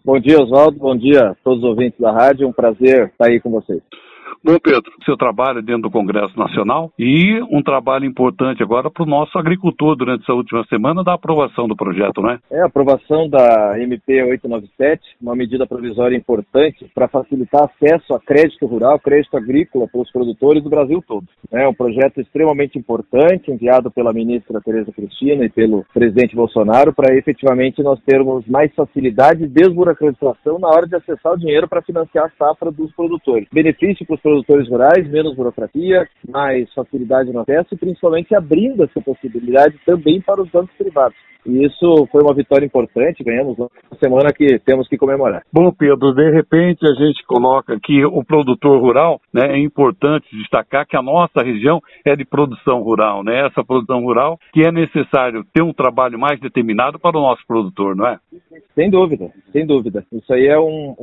Bom dia, Oswaldo. Bom dia a todos os ouvintes da rádio. Um prazer estar aí com vocês. Bom, Pedro, seu trabalho dentro do Congresso Nacional e um trabalho importante agora para o nosso agricultor durante essa última semana da aprovação do projeto, não é? A aprovação da MP 897, uma medida provisória importante para facilitar acesso a crédito rural, crédito agrícola para os produtores do Brasil todo. É um projeto extremamente importante, enviado pela ministra Tereza Cristina e pelo presidente Bolsonaro, para efetivamente nós termos mais facilidade e desburocratização na hora de acessar o dinheiro para financiar a safra dos produtores. Benefício para os produtores rurais, menos burocracia, mais facilidade no acesso e principalmente abrindo essa possibilidade também para os bancos privados. E isso foi uma vitória importante, ganhamos uma semana que temos que comemorar. Bom, Pedro, de repente a gente coloca aqui o produtor rural, né? É importante destacar que a nossa região é de produção rural, né? Essa produção rural que é necessário ter um trabalho mais determinado para o nosso produtor, não é? Sem dúvida, sem dúvida. Isso aí é um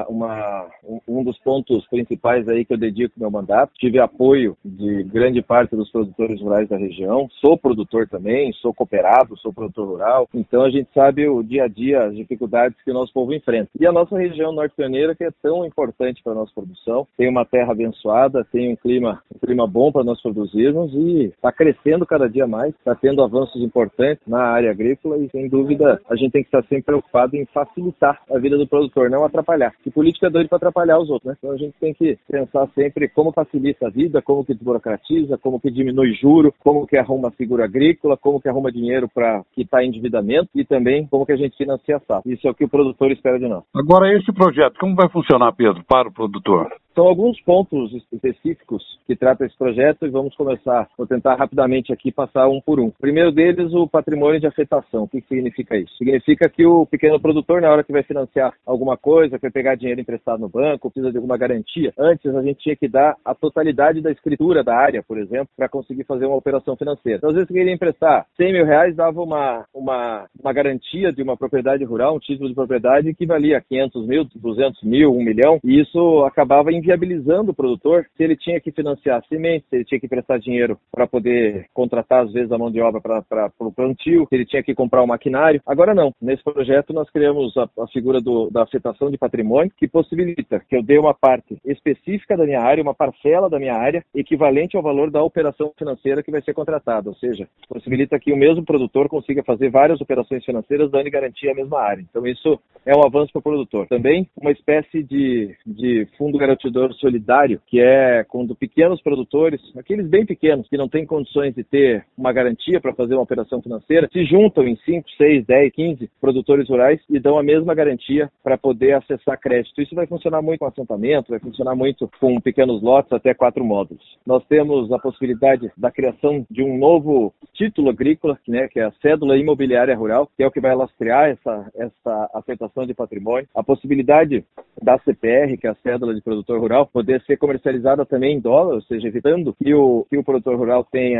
dos pontos principais aí que eu dedico ao meu mandato. Tive apoio de grande parte dos produtores rurais da região. Sou produtor também, sou cooperado, sou produtor rural. Então a gente sabe o dia a dia, as dificuldades que o nosso povo enfrenta. E a nossa região norte pioneira, que é tão importante para a nossa produção, tem uma terra abençoada, tem um clima bom para nós produzirmos e está crescendo cada dia mais, está tendo avanços importantes na área agrícola e, sem dúvida, a gente tem que estar sempre preocupado em facilitar a vida do produtor, não atrapalhar. E política é doido para atrapalhar os outros, né? Então a gente tem que pensar sempre como facilita a vida, como que desburocratiza, como que diminui juro, como que arruma seguro agrícola, como que arruma dinheiro para quitar endividamento e também como que a gente financia a safra. Isso é o que o produtor espera de nós. Agora, esse projeto, como vai funcionar, Pedro, para o produtor? São alguns pontos específicos que trata esse projeto e vou tentar rapidamente aqui passar um por um. O primeiro deles, o patrimônio de afetação. O que significa isso? Significa que o pequeno produtor, na hora que vai financiar alguma coisa, que vai pegar dinheiro emprestado no banco, precisa de alguma garantia, antes a gente tinha que dar a totalidade da escritura da área, por exemplo, para conseguir fazer uma operação financeira. Então, às vezes, você queria emprestar R$100 mil, dava uma garantia de uma propriedade rural, um título de propriedade que valia 500 mil, 200 mil, 1 milhão, e isso acabava inviabilizando o produtor se ele tinha que financiar semente, se ele tinha que prestar dinheiro para poder contratar, às vezes, a mão de obra para o plantio, se ele tinha que comprar um maquinário. Agora não. Nesse projeto nós criamos a figura da afetação de patrimônio, que possibilita que eu dê uma parte específica da minha área, uma parcela da minha área, equivalente ao valor da operação financeira que vai ser contratada. Ou seja, possibilita que o mesmo produtor consiga fazer várias operações financeiras dando garantia à mesma área. Então isso é um avanço para o produtor. Também uma espécie de fundo garantidor solidário, que é quando pequenos produtores, aqueles bem pequenos, que não têm condições de ter uma garantia para fazer uma operação financeira, se juntam em 5, 6, 10, 15 produtores rurais e dão a mesma garantia para poder acessar crédito. Isso vai funcionar muito com assentamento, vai funcionar muito com pequenos lotes, até 4 módulos. Nós temos a possibilidade da criação de um novo título agrícola, né, que é a cédula imobiliária rural, que é o que vai lastrear essa afetação de patrimônio. A possibilidade da CPR, que é a cédula de produtor rural, poder ser comercializada também em dólar, ou seja, evitando que o produtor rural tenha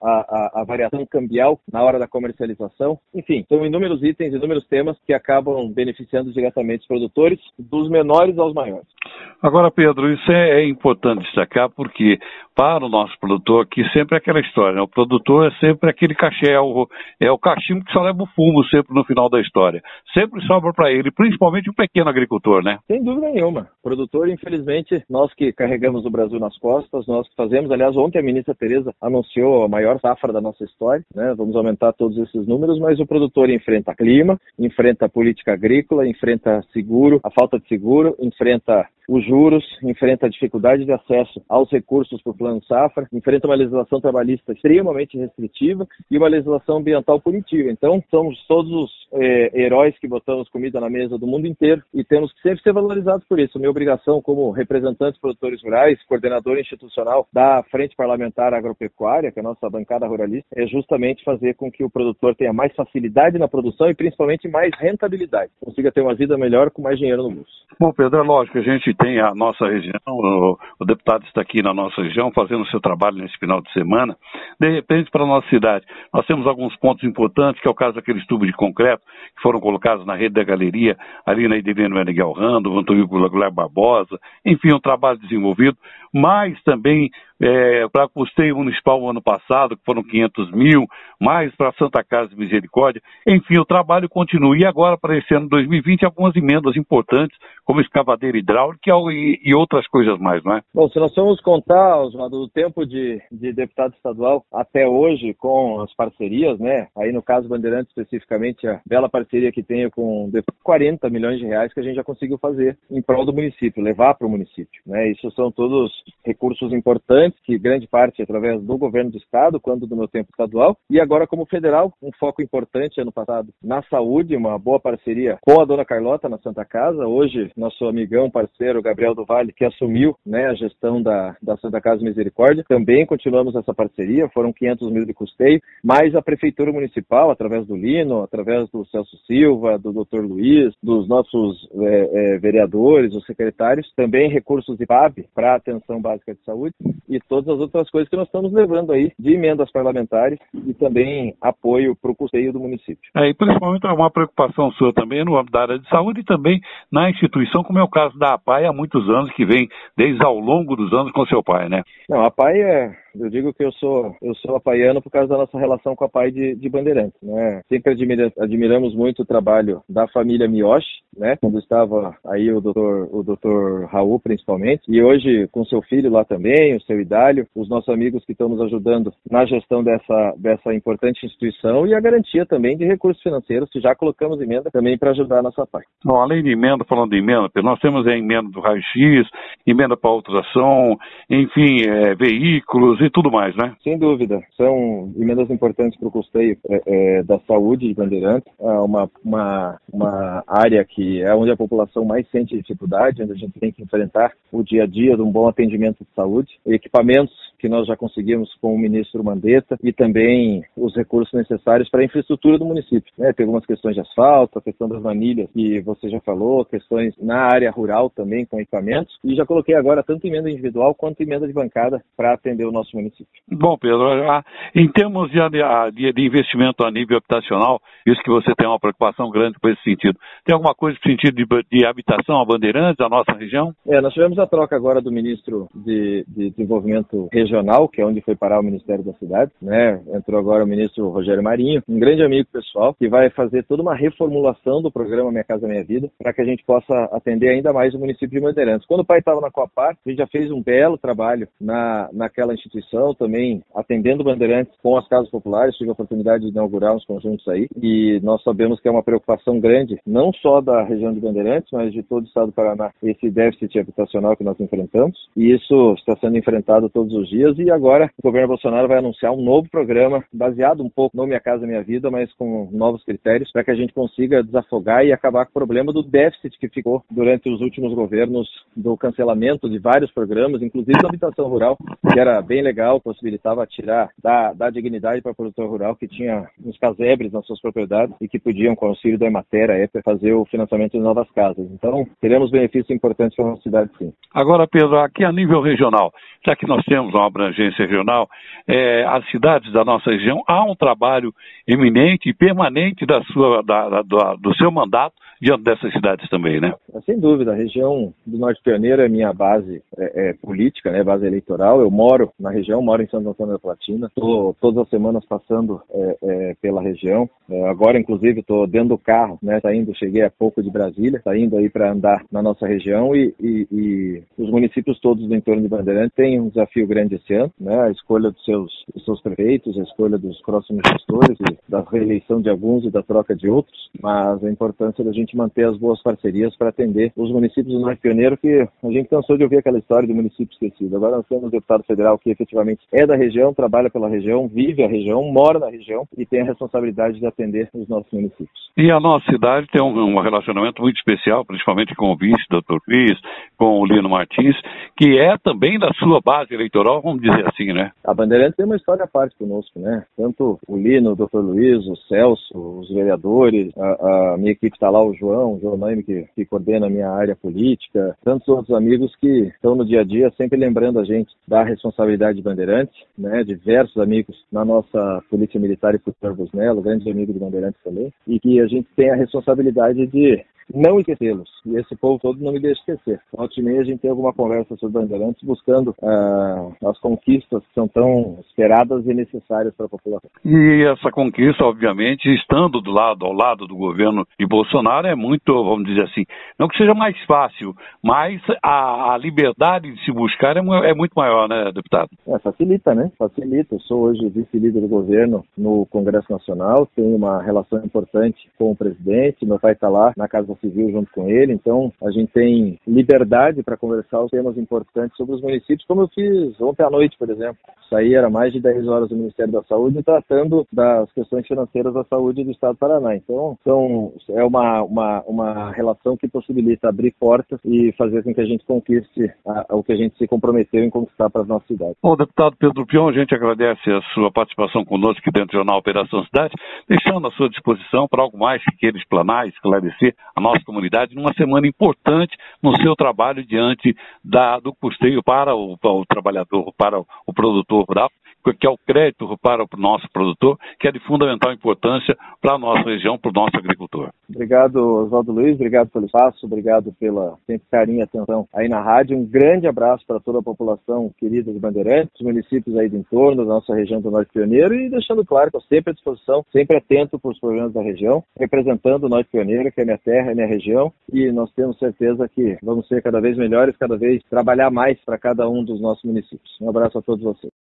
a variação cambial na hora da comercialização. Enfim, são inúmeros itens, inúmeros temas que acabam beneficiando diretamente os produtores, dos menores aos maiores. Agora, Pedro, isso é importante destacar porque para o nosso produtor, que sempre é aquela história, né? O produtor é sempre aquele cachê, é o cachimbo que só leva o fumo sempre no final da história. Sempre sobra para ele, principalmente o pequeno agricultor, né? Sem dúvida nenhuma. O produtor, infelizmente, nós que carregamos o Brasil nas costas, nós que fazemos, aliás, ontem a ministra Tereza anunciou a maior safra da nossa história, né? Vamos aumentar todos esses números, mas o produtor enfrenta clima, enfrenta a política agrícola, enfrenta seguro, a falta de seguro, enfrenta os juros, enfrenta a dificuldade de acesso aos recursos para o Plano Safra, enfrenta uma legislação trabalhista extremamente restritiva e uma legislação ambiental punitiva. Então, somos todos os heróis que botamos comida na mesa do mundo inteiro e temos que sempre ser valorizados por isso. Minha obrigação como representante dos produtores rurais, coordenador institucional da Frente Parlamentar Agropecuária, que é a nossa bancada ruralista, é justamente fazer com que o produtor tenha mais facilidade na produção e principalmente mais rentabilidade, consiga ter uma vida melhor com mais dinheiro no bolso. Bom, Pedro, é lógico, a gente tem a nossa região, o deputado está aqui na nossa região fazendo o seu trabalho nesse final de semana. De repente, para a nossa cidade, nós temos alguns pontos importantes, que é o caso daqueles tubos de concreto que foram colocados na rede da galeria, ali na Idelino Miguel Rando, o Antônio Goulart Barbosa, enfim, um trabalho desenvolvido, mas também para custeio municipal o ano passado, que foram 500 mil, mais para Santa Casa de Misericórdia. Enfim, o trabalho continua. E agora, para esse ano 2020, algumas emendas importantes, como escavadeira hidráulica e outras coisas mais, não é? Bom, se nós formos contar, Oswaldo, do tempo de deputado estadual até hoje com as parcerias, né? Aí no caso Bandeirantes especificamente, a bela parceria que tenho com 40 milhões de reais que a gente já conseguiu fazer em prol do município, levar para o município, né? Isso são todos recursos importantes, que grande parte é através do governo do estado, quando do meu tempo estadual, e agora como federal, um foco importante ano passado na saúde, uma boa parceria com a dona Carlota na Santa Casa. Hoje, nosso amigão, parceiro, Gabriel do Vale, que assumiu, né, a gestão da Santa Casa Misericórdia, também continuamos essa parceria, foram 500 mil de custeio, mas a Prefeitura Municipal, através do Lino, através do Celso Silva, do Dr. Luiz, dos nossos vereadores, os secretários, também recursos de PAB para a atenção básica de saúde e todas as outras coisas que nós estamos levando aí de emendas parlamentares e também apoio para o custeio do município. E principalmente uma preocupação sua também no âmbito da área de saúde e também na instituição, como é o caso da APAI há muitos anos, que vem desde ao longo dos anos com seu pai, né? Não, a APAI eu digo que eu sou apaiano por causa da nossa relação com a APAI de Bandeirantes, né? Sempre admiramos muito o trabalho da família Miyoshi, né? Quando estava aí o doutor Raul, principalmente, e hoje com seu filho lá também, o seu Idálio, os nossos amigos que estão nos ajudando na gestão dessa importante instituição e a garantia também de recursos financeiros, que já colocamos emenda também para ajudar a nossa APAI. Bom, além de emenda, falando de emenda, nós temos a emenda do raio-x, emenda para autorização, enfim, veículos e tudo mais, né? Sem dúvida. São emendas importantes para o custeio da saúde de Bandeirantes, uma área que é onde a população mais sente dificuldade, onde a gente tem que enfrentar o dia a dia de um bom atendimento de saúde, equipamentos que nós já conseguimos com o ministro Mandetta e também os recursos necessários para a infraestrutura do município, né? Tem algumas questões de asfalto, a questão das manilhas que você já falou, questões na área rural também com equipamentos, e já coloquei agora tanto emenda individual quanto emenda de bancada para atender o nosso município. Bom, Pedro, em termos de investimento a nível habitacional, isso que você tem uma preocupação grande com esse sentido, tem alguma coisa no sentido de habitação a Bandeirantes, a nossa região? Nós tivemos a troca agora do ministro de Desenvolvimento Regional, que é onde foi parar o Ministério da Cidade, né? Entrou agora o ministro Rogério Marinho, um grande amigo pessoal, que vai fazer toda uma reformulação do programa Minha Casa Minha Vida, para que a gente possa atender ainda mais o município de Bandeirantes. Quando o pai estava na Coapar, a gente já fez um belo trabalho naquela instituição, também atendendo Bandeirantes com as casas populares, tive a oportunidade de inaugurar uns conjuntos aí, e nós sabemos que é uma preocupação grande, não só da região de Bandeirantes, mas de todo o estado do Paraná, esse déficit habitacional que nós enfrentamos, e isso está sendo enfrentado todos os dias, e agora o governo Bolsonaro vai anunciar um novo programa, baseado um pouco no Minha Casa Minha Vida, mas com novos critérios, para que a gente consiga desafogar e acabar com o problema do déficit que ficou durante os últimos governos, do cancelamento de vários programas, inclusive da habitação rural, que era bem legal, possibilitava tirar da dignidade para o produtor rural que tinha uns casebres nas suas propriedades e que podiam, com o auxílio da Emater, fazer o financiamento de novas casas. Então, teremos benefícios importantes para a nossa cidade, sim. Agora, Pedro, aqui a nível regional, já que nós temos uma abrangência regional, as cidades da nossa região, há um trabalho eminente e permanente do seu mandato diante dessas cidades também, né? Sem dúvida, a região do Norte Pioneiro é minha base política, né, base eleitoral. Eu moro na região, moro em Santo Antônio da Platina, estou todas as semanas passando pela região. Agora, inclusive, estou dentro do carro, né, cheguei há pouco de Brasília, saindo aí para andar na nossa região e os municípios todos do entorno de Bandeirantes têm um desafio grande esse ano, né, a escolha dos seus prefeitos, a escolha dos próximos gestores, e da reeleição de alguns e da troca de outros, mas a importância da gente manter as boas parcerias para atender os municípios do Norte Pioneiro, que a gente cansou de ouvir aquela história de município esquecido. Agora nós temos um deputado federal que efetivamente é da região, trabalha pela região, vive a região, mora na região e tem a responsabilidade de atender os nossos municípios. E a nossa cidade tem um relacionamento muito especial, principalmente com o vice, Dr. Luiz, com o Lino Martins, que é também da sua base eleitoral, vamos dizer assim, né? A Bandeirantes tem uma história à parte conosco, né? Tanto o Lino, o Dr. Luiz, o Celso, os vereadores, a minha equipe está lá, o João Naime, que coordena a minha área política, tantos outros amigos que estão no dia a dia sempre lembrando a gente da responsabilidade de Bandeirantes, né? Diversos amigos na nossa Polícia Militar e Futor Busnello, grande amigo de Bandeirantes também, e que a gente tem a responsabilidade de não esquecê-los. E esse povo todo não me deixa esquecer. Volta e meia a gente tem alguma conversa sobre Bandeirantes buscando as conquistas que são tão esperadas e necessárias para a população. E essa conquista, obviamente, estando ao lado do governo de Bolsonaro, é muito, vamos dizer assim, não que seja mais fácil, mas a liberdade de se buscar é muito maior, né, deputado? Facilita, né? Facilita. Eu sou hoje vice-líder do governo no Congresso Nacional, tenho uma relação importante com o presidente, meu pai está lá na Casa Civil junto com ele, então a gente tem liberdade para conversar os temas importantes sobre os municípios, como eu fiz ontem à noite, por exemplo. Saí, era mais de 10 horas do Ministério da Saúde tratando das questões financeiras da saúde do Estado do Paraná. Então, é uma relação que possibilita abrir portas e fazer com que a gente conquiste o que a gente se comprometeu em conquistar para a nossa cidade. Bom, deputado Pedro Pion, a gente agradece a sua participação conosco aqui dentro do Jornal Operação Cidade, deixando à sua disposição para algo mais que queira explanar, esclarecer a nossa comunidade numa semana importante no seu trabalho diante do custeio para o trabalhador, para o produtor rural, que é o crédito para o nosso produtor, que é de fundamental importância para a nossa região, para o nosso agricultor. Obrigado, Oswaldo Luiz, obrigado pelo espaço, obrigado pela sempre carinho e atenção aí na rádio. Um grande abraço para toda a população querida de Bandeirantes, os municípios aí do entorno, da nossa região do Norte Pioneiro, e deixando claro que eu sempre à disposição, sempre atento para os problemas da região, representando o Norte Pioneiro, que é minha terra, é minha região, e nós temos certeza que vamos ser cada vez melhores, cada vez trabalhar mais para cada um dos nossos municípios. Um abraço a todos vocês.